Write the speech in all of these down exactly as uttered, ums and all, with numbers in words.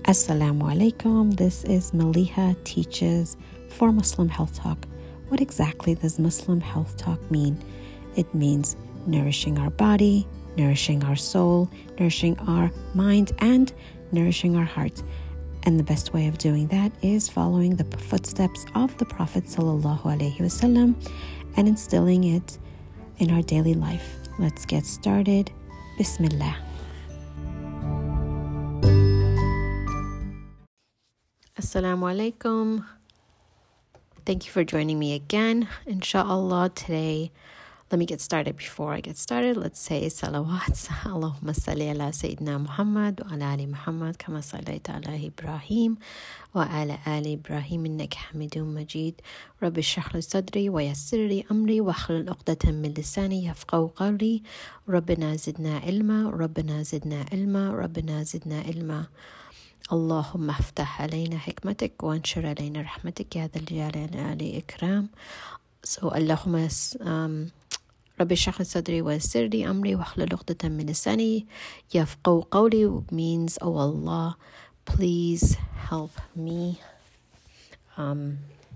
Assalamu alaikum. This is Maliha Teaches for Muslim Health Talk. What exactly does Muslim Health Talk mean? It means nourishing our body, nourishing our soul, nourishing our mind, and nourishing our heart. And the best way of doing that is following the footsteps of the Prophet sallallahu alaihi wasallam and instilling it in our daily life. Let's get started. Bismillah. Assalamu alaikum. Thank you for joining me again. Inshallah, today, let me get started. Before I get started, let's say salawats. Allahumma salli ala Sayyidina Muhammad wa ala ali Muhammad kama sallaita ala Ibrahim wa ala ali Ibrahim innaka hamidun majid. Rabbi shrah li sadri wa yassir li amri wa hlul uqdatan min lisani yafqahu qawli. Rabbana zidna ilma, Rabbana zidna ilma, Rabbana zidna ilma. اللهم افتح علينا حكمتك وانشر علينا رحمتك يا ذا الجلال والإكرام إكرام. So اللهم um, رب اشرح لي صدري ويسر لي أمري واحلل عقدة من لساني يفقهوا قولي means, oh Allah, please help me um,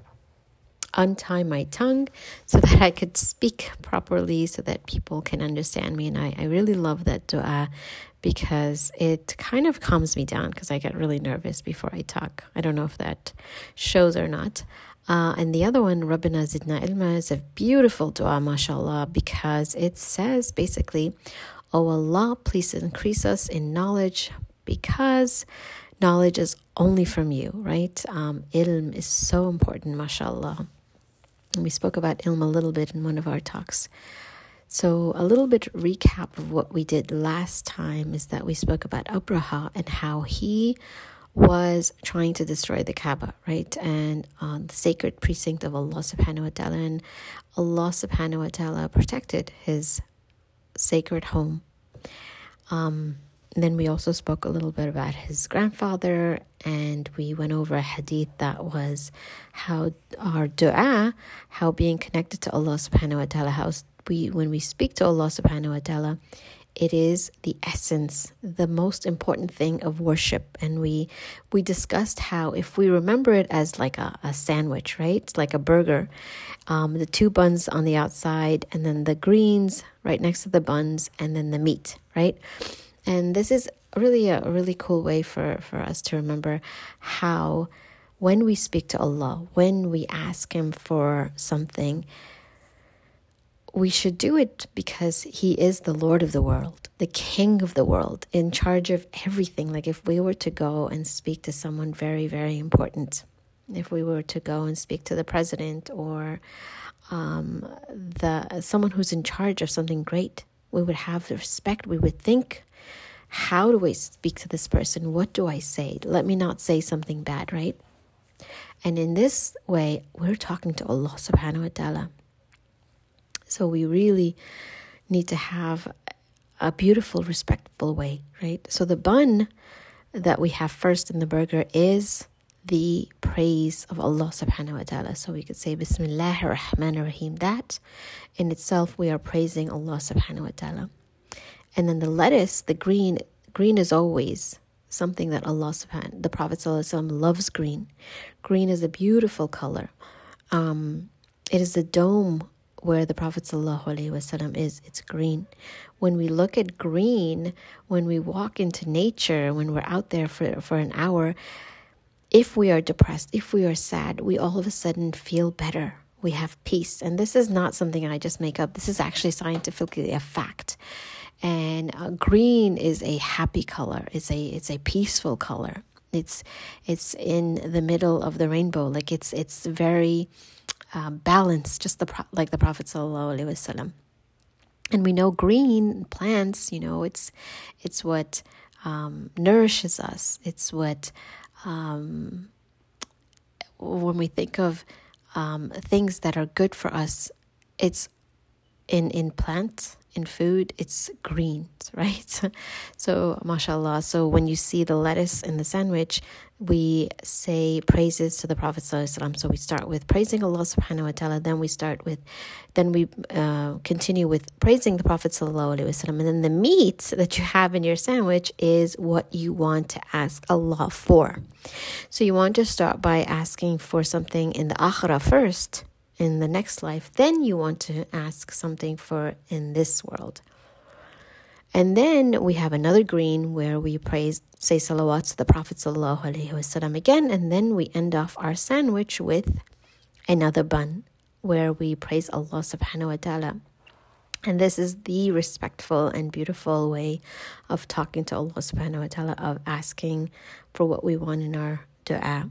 untie my tongue so that I could speak properly, so that people can understand me. And I, I really love that dua, because it kind of calms me down, because I get really nervous before I talk. I don't know if that shows or not. Uh, and the other one, Rabbana Zidna Ilma, is a beautiful dua, mashallah, because it says basically, oh Allah, please increase us in knowledge, because knowledge is only from you, right? Um, ilm is so important, mashallah. And we spoke about ilm a little bit in one of our talks. So a little bit recap of what we did last time is that we spoke about Abraha and how he was trying to destroy the Kaaba, right? And uh, the sacred precinct of Allah subhanahu wa ta'ala. And Allah subhanahu wa ta'ala protected his sacred home. Um, and then we also spoke a little bit about his grandfather, and we went over a hadith that was how our dua, how being connected to Allah subhanahu wa ta'ala, how we, when we speak to Allah subhanahu wa ta'ala, it is the essence, the most important thing of worship. And we we discussed how if we remember it as like a, a sandwich, right? Like a burger, um, the two buns on the outside, and then the greens right next to the buns, and then the meat, right? And this is really a, a really cool way for, for us to remember how when we speak to Allah, when we ask Him for something, we should do it because He is the Lord of the world, the King of the world, in charge of everything. Like if we were to go and speak to someone very, very important, if we were to go and speak to the president or um, the someone who's in charge of something great, we would have the respect. We would think, how do I speak to this person? What do I say? Let me not say something bad, right? And in this way, we're talking to Allah subhanahu wa ta'ala. So we really need to have a beautiful, respectful way, right? So the bun that we have first in the burger is the praise of Allah subhanahu wa ta'ala. So we could say Bismillahir Rahmanir Rahim. That in itself, we are praising Allah subhanahu wa ta'ala. And then the lettuce, the green, green is always something that Allah subhanahu, the Prophet sallallahu alaihi wasallam loves green. Green is a beautiful color. Um, it is the dome where the Prophet sallallahu alaihi wasallam is. It's green. When we look at green, when we walk into nature, when we're out there for, for an hour, if we are depressed, if we are sad, we all of a sudden feel better. We have peace. And this is not something I just make up. This is actually scientifically a fact. And uh, green is a happy color. It's a it's a peaceful color. It's it's in the middle of the rainbow. Like it's it's very uh, balanced, just the like the Prophet sallallahu alaihi wasallam. And we know green plants. You know, it's it's what um, nourishes us. It's what um, when we think of um, things that are good for us, it's in in plants. in food, it's green, right? So, mashallah. So when you see the lettuce in the sandwich, we say praises to the Prophet ﷺ. So we start with praising Allah subhanahu wa ta'ala. Then we start with, then we uh, continue with praising the Prophet ﷺ. And then the meat that you have in your sandwich is what you want to ask Allah for. So you want to start by asking for something in the akhirah first, in the next life. Then you want to ask something for in this world. And then we have another green where we praise, say salawat to the Prophet sallallahu alaihi wasallam again. And then we end off our sandwich with another bun where we praise Allah subhanahu wa ta'ala. And this is the respectful and beautiful way of talking to Allah subhanahu wa ta'ala, of asking for what we want in our dua.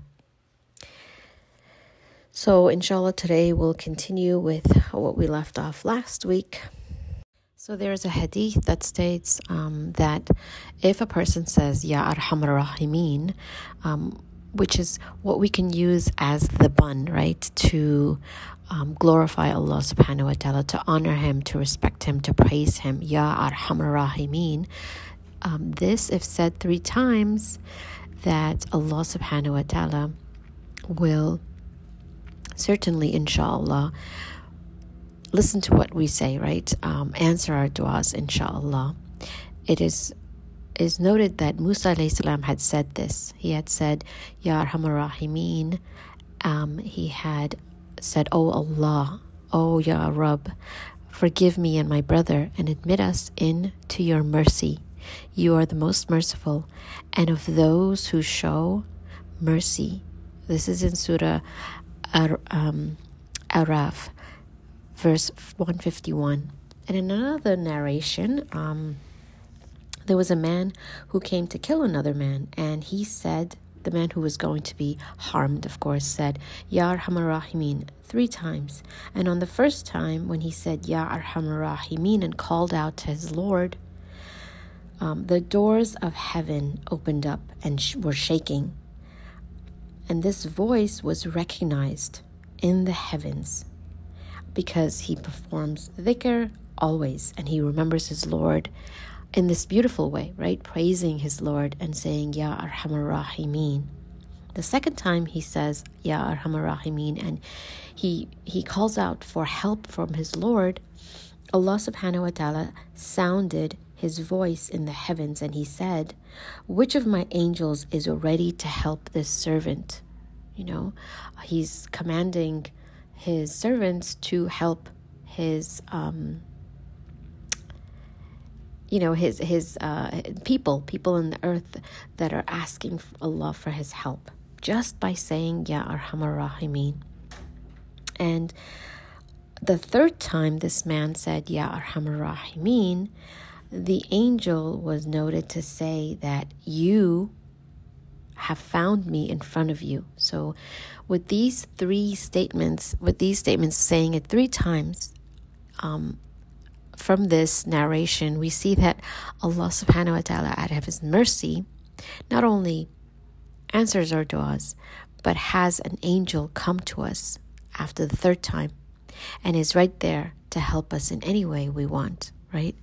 So inshallah today we'll continue with what we left off last week. So there's a hadith that states um, that if a person says Ya Arhamar Rahimin, um, which is what we can use as the bun, right, to um, glorify Allah subhanahu wa ta'ala, to honor Him, to respect Him, to praise Him, Ya Arhamar Rahimin. Um, this, if said three times, that Allah subhanahu wa ta'ala will certainly, inshallah, listen to what we say, right? Um, answer our du'as, inshallah. It is is noted that Musa alayhi salam had said this. He had said, Ya Arhamar Rahimin. Um, he had said, Oh Allah, Oh Ya Rabb, forgive me and my brother and admit us into your mercy. You are the most merciful, and of those who show mercy. This is in Surah Ar- um, Araf, verse one fifty-one. And in another narration, um, there was a man who came to kill another man, and he said, the man who was going to be harmed, of course, said, Ya Arhamar Rahimin, three times. And on the first time, when he said, Ya Arhamar Rahimin, and called out to his Lord, um, the doors of heaven opened up and sh- were shaking. And this voice was recognized in the heavens, because he performs dhikr always, and he remembers his Lord in this beautiful way, right? Praising his Lord and saying, Ya Arhamar Rahimin. The second time he says, Ya Arhamar Rahimin, and he he calls out for help from his Lord, Allah subhanahu wa ta'ala sounded his voice in the heavens, and he said, which of my angels is ready to help this servant? You know, he's commanding his servants to help his, um, you know, his his uh, people, people in the earth that are asking Allah for His help, just by saying Ya Arhamar Rahimin. And the third time this man said Ya Arhamar Rahimin, the angel was noted to say that you have found me in front of you. So with these three statements, with these statements saying it three times, um, from this narration, we see that Allah subhanahu wa ta'ala, out of His mercy, not only answers our du'as, but has an angel come to us after the third time and is right there to help us in any way we want, right?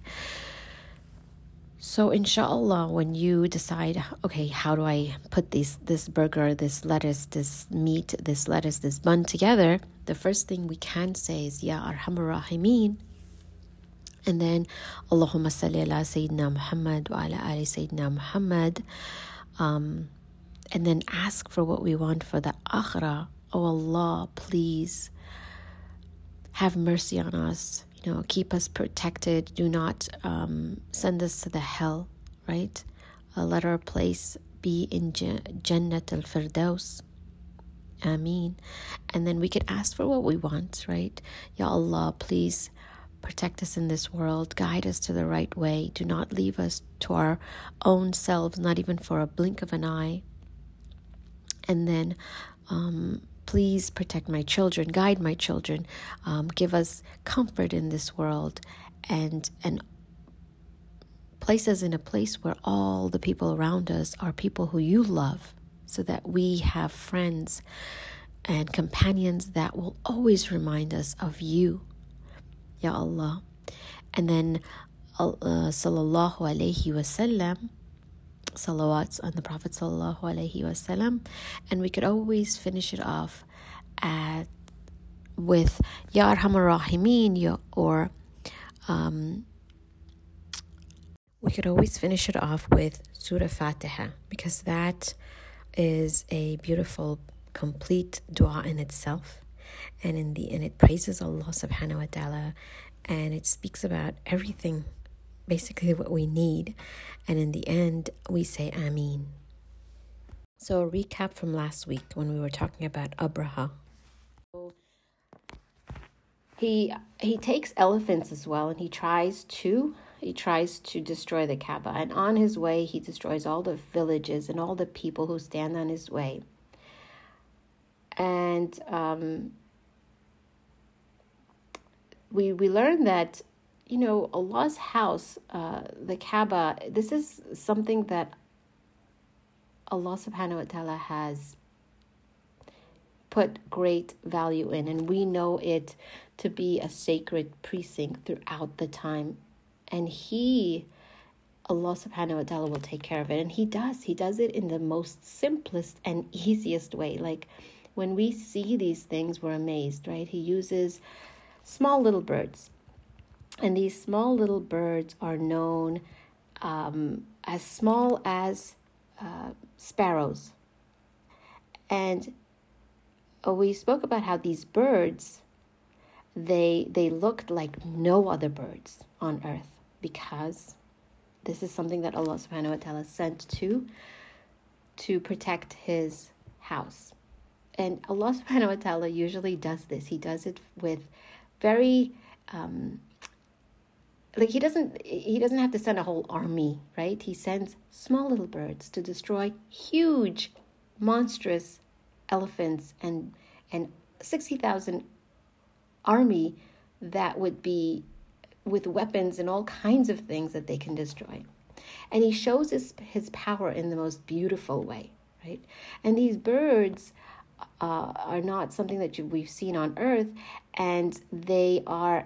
So inshallah, when you decide, okay, how do I put these, this burger, this lettuce, this meat, this lettuce, this bun together, the first thing we can say is Ya Arhamar Rahimin. And then Allahumma salli ala Sayyidina Muhammad wa ala ali Sayyidina Muhammad. Um, and then ask for what we want for the akhirah. Oh Allah, please have mercy on us. You know, keep us protected. Do not um, send us to the hell, right? Uh, let our place be in J- Jannat al-Firdaus. Ameen. And then we could ask for what we want, right? Ya Allah, please protect us in this world. Guide us to the right way. Do not leave us to our own selves, not even for a blink of an eye. And then um please protect my children, guide my children, um, give us comfort in this world, and and place us in a place where all the people around us are people who you love, so that we have friends and companions that will always remind us of you, Ya Allah. And then uh, sallallahu alayhi wasallam, salawats on the Prophet sallallahu alayhi wasallam, and we could always finish it off at with Ya Arhamar Rahimin, or um, we could always finish it off with Surah Fatiha, because that is a beautiful, complete dua in itself, and in the and it praises Allah subhanahu wa ta'ala, and it speaks about everything, basically what we need, and in the end we say Ameen. So a recap from last week when we were talking about Abraha. He he takes elephants as well, and he tries to he tries to destroy the Kaaba, and on his way he destroys all the villages and all the people who stand on his way. And um, we we learn that, you know, Allah's house, uh, the Kaaba, this is something that Allah subhanahu wa ta'ala has put great value in, and we know it to be a sacred precinct throughout the time. And he, Allah subhanahu wa ta'ala, will take care of it. And he does. He does it in the most simplest and easiest way. Like when we see these things, we're amazed, right? He uses small little birds. And these small little birds are known um, as small as uh, sparrows. And uh, we spoke about how these birds, they they looked like no other birds on earth, because this is something that Allah subhanahu wa ta'ala sent to to protect his house. And Allah subhanahu wa ta'ala usually does this. He does it with very um, like he doesn't he doesn't have to send a whole army, right? He sends small little birds to destroy huge, monstrous elephants and and sixty thousand army that would be with weapons and all kinds of things that they can destroy. And he shows his his power in the most beautiful way, right? And these birds uh, are not something that you, we've seen on earth, and they are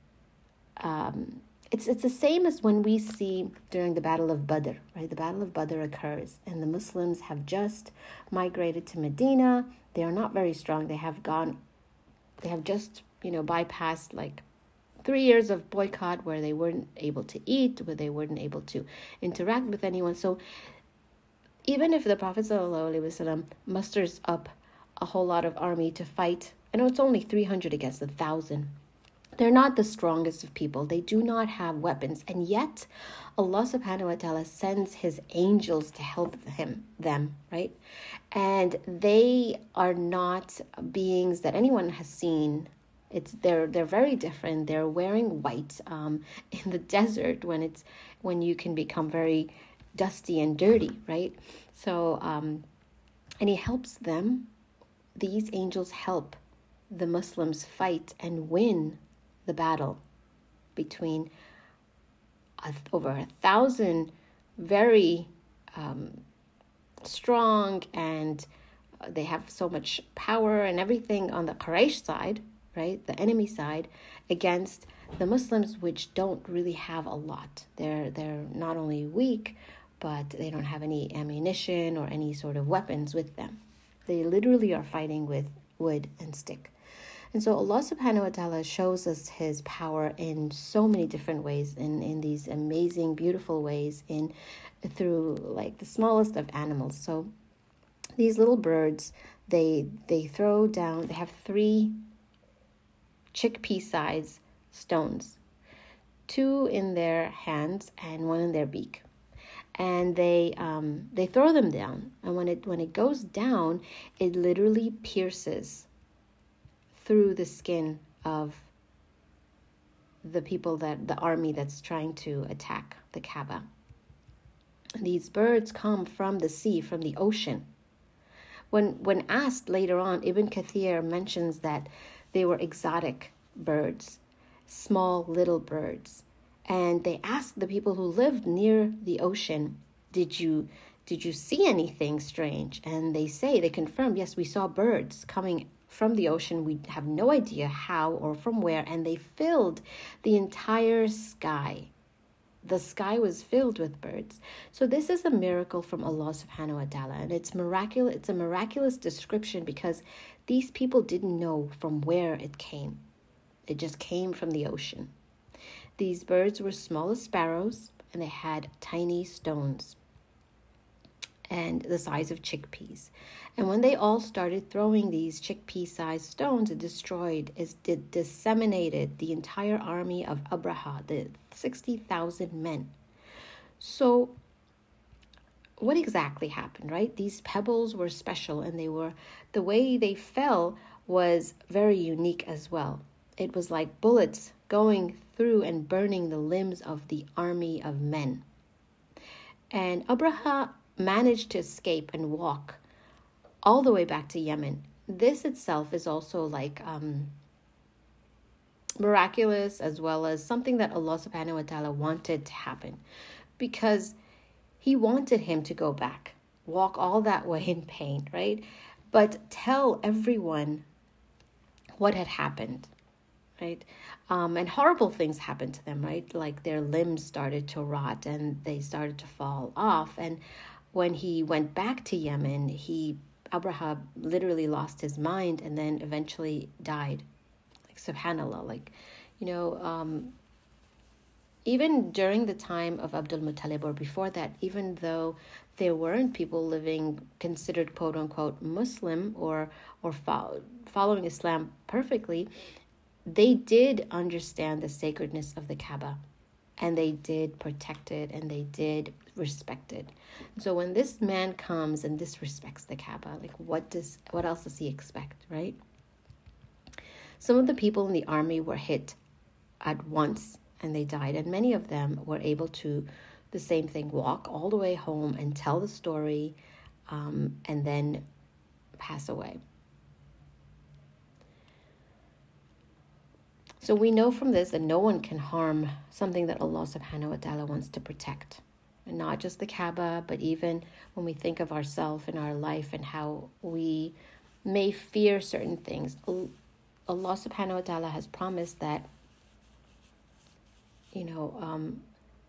um It's it's the same as when we see during the Battle of Badr, right? The Battle of Badr occurs, and the Muslims have just migrated to Medina. They are not very strong. They have gone, they have just, you know, bypassed like three years of boycott where they weren't able to eat, where they weren't able to interact with anyone. So even if the Prophet ﷺ musters up a whole lot of army to fight, I know it's only three hundred against a thousand. They're not the strongest of people. They do not have weapons. And yet, Allah subhanahu wa ta'ala sends his angels to help him, them, right? And they are not beings that anyone has seen. It's they're they're very different. They're wearing white um, in the desert when it's when you can become very dusty and dirty, right? So, um, and he helps them. These angels help the Muslims fight and win the battle between a, over a thousand very um, strong, and they have so much power and everything on the Quraysh side, right, the enemy side, against the Muslims, which don't really have a lot. They're they're not only weak, but they don't have any ammunition or any sort of weapons with them. They literally are fighting with wood and stick. And so Allah subhanahu wa ta'ala shows us his power in so many different ways, in, in these amazing, beautiful ways, in through like the smallest of animals. So these little birds, they they throw down, they have three chickpea-sized stones, two in their hands and one in their beak. And they um, they throw them down. And when it when it goes down, it literally pierces through the skin of the people, that the army that's trying to attack the Kaaba. These birds come from the sea, from the ocean. When when asked later on, Ibn Kathir mentions that they were exotic birds, small little birds. And they asked the people who lived near the ocean, did you did you see anything strange? And they say, they confirm, yes, we saw birds coming from the ocean. We have no idea how or from where, and they filled the entire sky. The sky was filled with birds. So this is a miracle from Allah subhanahu wa ta'ala, and it's miraculous. It's a miraculous description because these people didn't know from where it came. It just came from the ocean. These birds were small as sparrows, and they had tiny stones and the size of chickpeas. And when they all started throwing these chickpea-sized stones, it destroyed, it disseminated the entire army of Abraha, the sixty thousand men. So what exactly happened, right? These pebbles were special, and they were, the way they fell was very unique as well. It was like bullets going through and burning the limbs of the army of men. And Abraha managed to escape and walk all the way back to Yemen. This itself is also like um, miraculous, as well as something that Allah subhanahu wa ta'ala wanted to happen, because he wanted him to go back, walk all that way in pain, right? But tell everyone what had happened, right? Um, and horrible things happened to them, right? Like their limbs started to rot and they started to fall off. And when he went back to Yemen, he, Abraha literally lost his mind and then eventually died. Like, subhanAllah, like, you know, um, even during the time of Abdul Muttalib, or before that, even though there weren't people living considered quote unquote Muslim or, or fo- following Islam perfectly, they did understand the sacredness of the Kaaba. And they did protect it, and they did respect it. So when this man comes and disrespects the Kaaba, like what does what else does he expect, right? Some of the people in the army were hit at once and they died, and many of them were able to, the same thing, walk all the way home and tell the story, um, and then pass away. So we know from this that no one can harm something that Allah subhanahu wa ta'ala wants to protect. And not just the Kaaba, but even when we think of ourselves and our life and how we may fear certain things. Allah subhanahu wa ta'ala has promised that, you know, um,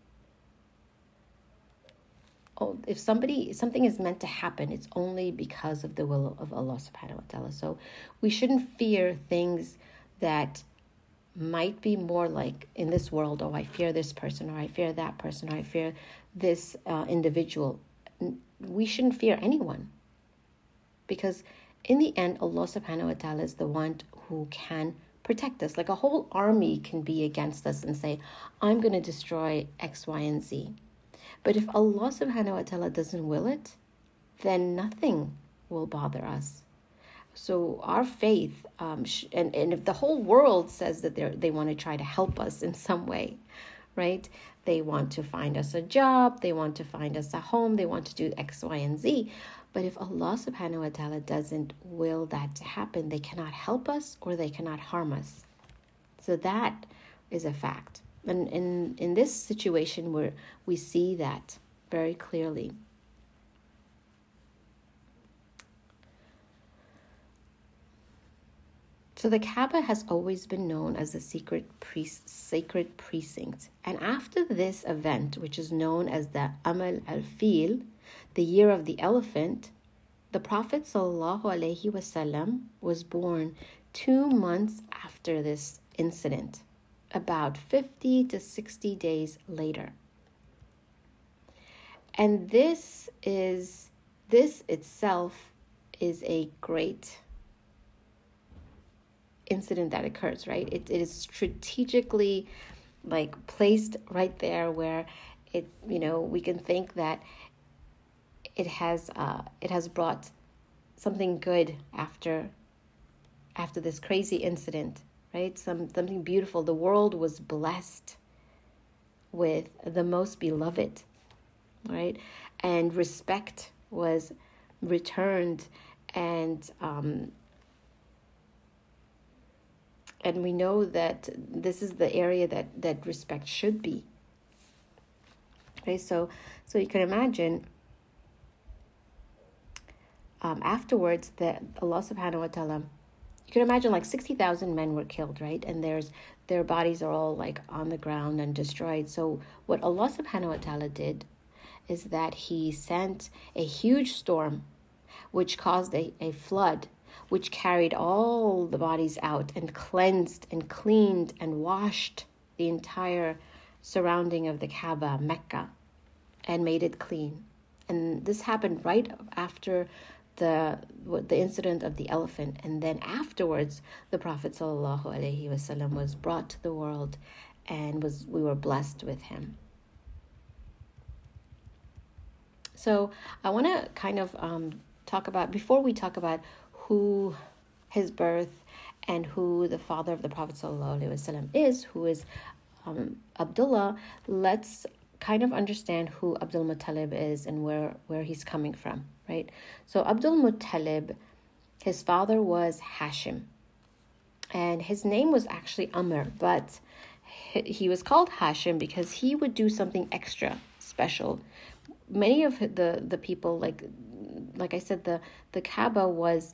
oh, if somebody, something is meant to happen, it's only because of the will of Allah subhanahu wa ta'ala. So we shouldn't fear things that might be more like in this world, oh, I fear this person, or I fear that person, or I fear this uh, individual. We shouldn't fear anyone, because in the end, Allah subhanahu wa ta'ala is the one who can protect us. Like a whole army can be against us and say, I'm going to destroy X, Y, and Z. But if Allah subhanahu wa ta'ala doesn't will it, then nothing will bother us. So our faith, um, sh- and, and if the whole world says that they they want to try to help us in some way, right? They want to find us a job, they want to find us a home, they want to do X, Y, and Z. But if Allah subhanahu wa ta'ala doesn't will that to happen, they cannot help us or they cannot harm us. So that is a fact. And in, in this situation where we see that very clearly. So the Kaaba has always been known as the secret pre- sacred precinct. And after this event, which is known as the Amal al-Fil, the year of the elephant, the Prophet sallallahu alaihi wasallam was born two months after this incident, about fifty to sixty days later. And this is, this itself is a great incident that occurs, right? It, it is strategically like placed right there where it, you know, we can think that it has uh, it has brought something good after after this crazy incident, right? Some something beautiful. The world was blessed with the most beloved, right? And respect was returned, and um, and we know that this is the area that, that respect should be. Okay, so so you can imagine um, afterwards that Allah subhanahu wa ta'ala you can imagine like sixty thousand men were killed, right? And there's their bodies are all like on the ground and destroyed. So what Allah subhanahu wa ta'ala did is that he sent a huge storm which caused a, a flood, which carried all the bodies out and cleansed and cleaned and washed the entire surrounding of the Kaaba, Mecca, and made it clean. And this happened right after the the incident of the elephant. And then afterwards, the Prophet sallallahu alaihi wasallam was brought to the world, and was we were blessed with him. So I want to kind of um, talk about, before we talk about who his birth and who the father of the Prophet sallallahu alaihi wasallam is, who is um, Abdullah, let's kind of understand who Abdul Muttalib is and where, where he's coming from, right? So Abdul Muttalib, his father was Hashim, and his name was actually Amr, but he, he was called Hashim because he would do something extra special. Many of the, the people, like like I said, the, the Kaaba was,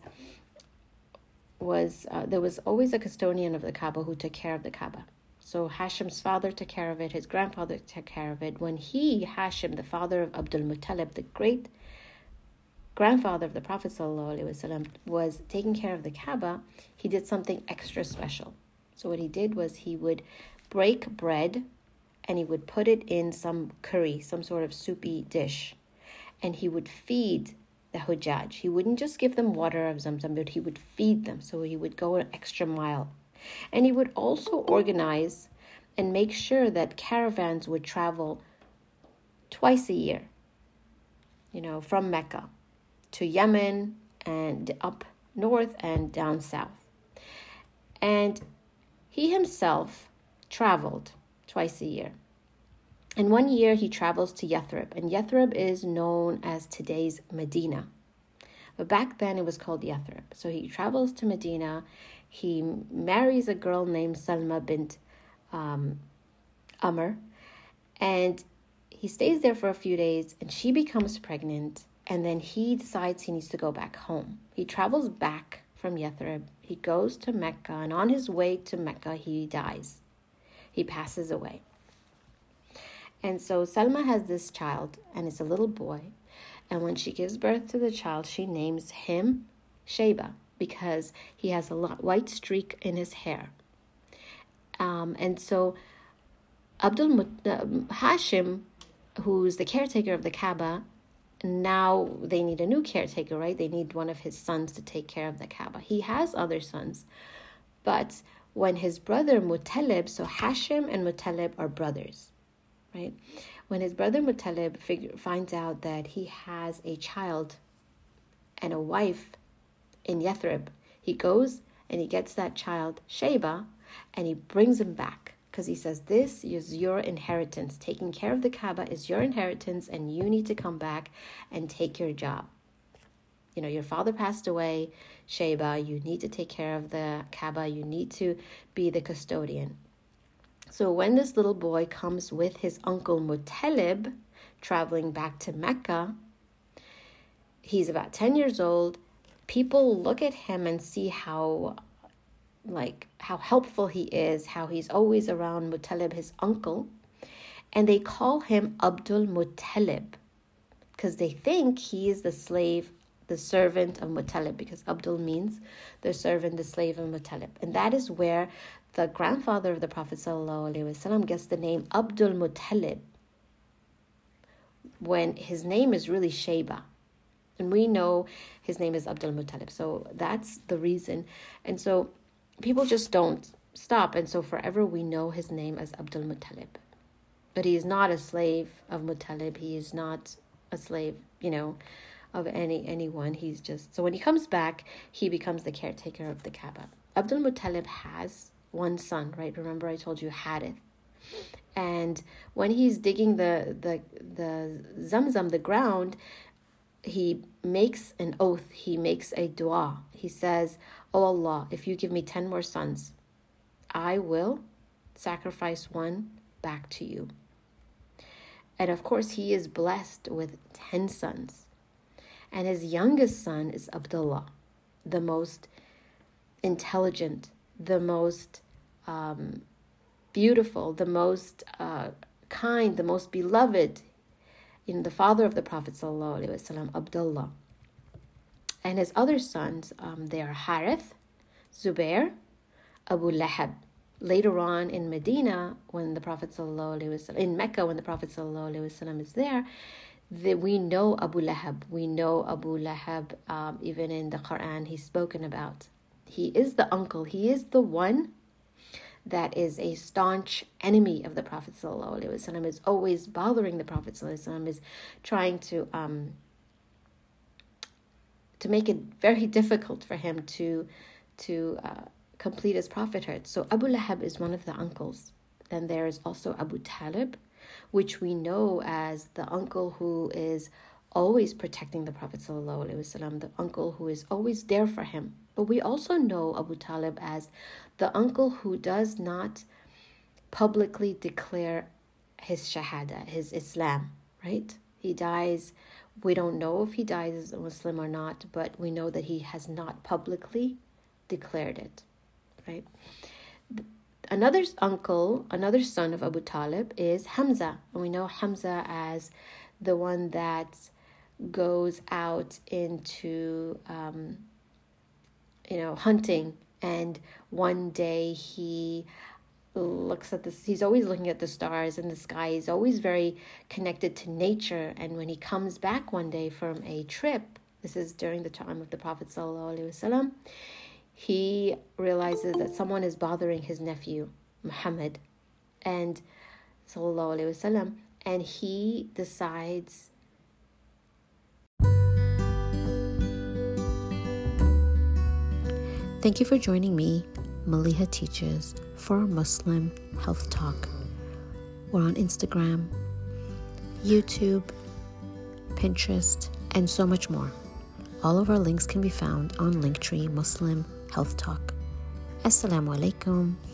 was uh, there was always a custodian of the Kaaba who took care of the Kaaba. So Hashim's father took care of it, his grandfather took care of it. When he, Hashim, the father of Abdul Muttalib, the great grandfather of the Prophet ﷺ, was taking care of the Kaaba, he did something extra special. So what he did was he would break bread and he would put it in some curry, some sort of soupy dish, and he would feed the Hujjaj. He wouldn't just give them water of Zamzam, but he would feed them. So he would go an extra mile. And he would also organize and make sure that caravans would travel twice a year, you know, from Mecca to Yemen and up north and down south. And he himself traveled twice a year. And one year he travels to Yathrib, and Yathrib is known as today's Medina. But back then it was called Yathrib. So he travels to Medina. He marries a girl named Salma bint um, Amr, and he stays there for a few days, and she becomes pregnant, and then he decides he needs to go back home. He travels back from Yathrib. He goes to Mecca, and on his way to Mecca, he dies. He passes away. And so Salma has this child, and it's a little boy. And when she gives birth to the child, she names him Shayba, because he has a white streak in his hair. Um, and so Abdul Mut- uh, Hashim, who's the caretaker of the Kaaba, now they need a new caretaker, right? They need one of his sons to take care of the Kaaba. He has other sons, but when his brother Muttalib, so Hashim and Muttalib are brothers, right? When his brother Muttalib figure, finds out that he has a child and a wife in Yathrib, he goes and he gets that child, Shayba, and he brings him back because he says, this is your inheritance. Taking care of the Kaaba is your inheritance, and you need to come back and take your job. You know, your father passed away, Shayba, you need to take care of the Kaaba, you need to be the custodian. So when this little boy comes with his uncle Muttalib, traveling back to Mecca, he's about ten years old. People look at him and see how, like, how helpful he is, how he's always around Muttalib, his uncle, and they call him Abdul Muttalib because they think he is the slave, the servant of Muttalib, because Abdul means the servant, the slave of Muttalib. And that is where the grandfather of the Prophet ﷺ gets the name Abdul Muttalib, when his name is really Shayba. And we know his name is Abdul Muttalib. So that's the reason. And so people just don't stop. And so forever we know his name as Abdul Muttalib. But he is not a slave of Muttalib. He is not a slave, you know, of any anyone. He's just, so when he comes back, he becomes the caretaker of the Kaaba. Abdul Muttalib has one son, right? Remember I told you Harith. And when he's digging the the the Zamzam, the ground, he makes an oath. He makes a dua. He says, "Oh Allah, if you give me ten more sons, I will sacrifice one back to you." And of course, he is blessed with ten sons. And his youngest son is Abdullah, the most intelligent, the most um, beautiful, the most uh, kind, the most beloved, you know, the father of the Prophet sallallahu alaihi wasallam, Abdullah. And his other sons, um, they are Harith, Zubair, Abu Lahab. Later on in Medina, when the Prophet sallallahu alaihi wasallam, in Mecca, when the Prophet sallallahu alaihi wasallam is there, the, we know Abu Lahab. We know Abu Lahab, um, even in the Quran, he's spoken about. He is the uncle. He is the one that is a staunch enemy of the Prophet sallallahu alaihi wasallam, is always bothering the Prophet sallallahu alaihi wasallam, is trying to um, to make it very difficult for him to to uh, complete his prophethood. So Abu Lahab is one of the uncles. Then there is also Abu Talib, which we know as the uncle who is always protecting the Prophet sallallahu alaihi wasallam, the uncle who is always there for him. But we also know Abu Talib as the uncle who does not publicly declare his shahada, his Islam, right? He dies, we don't know if he dies as a Muslim or not, but we know that he has not publicly declared it, right? Another uncle, another son of Abu Talib is Hamza. And we know Hamza as the one that goes out into, um, you know, hunting. And one day he looks at this, he's always looking at the stars in the sky. He's always very connected to nature. And when he comes back one day from a trip, this is during the time of the Prophet sallallahu alaihi wasallam, he realizes that someone is bothering his nephew, Muhammad, and sallallahu alaihi wasallam, and he decides. Thank you for joining me, Maliha Teaches, for Muslim Health Talk. We're on Instagram, YouTube, Pinterest, and so much more. All of our links can be found on Linktree Muslim Health Talk. Assalamu alaikum.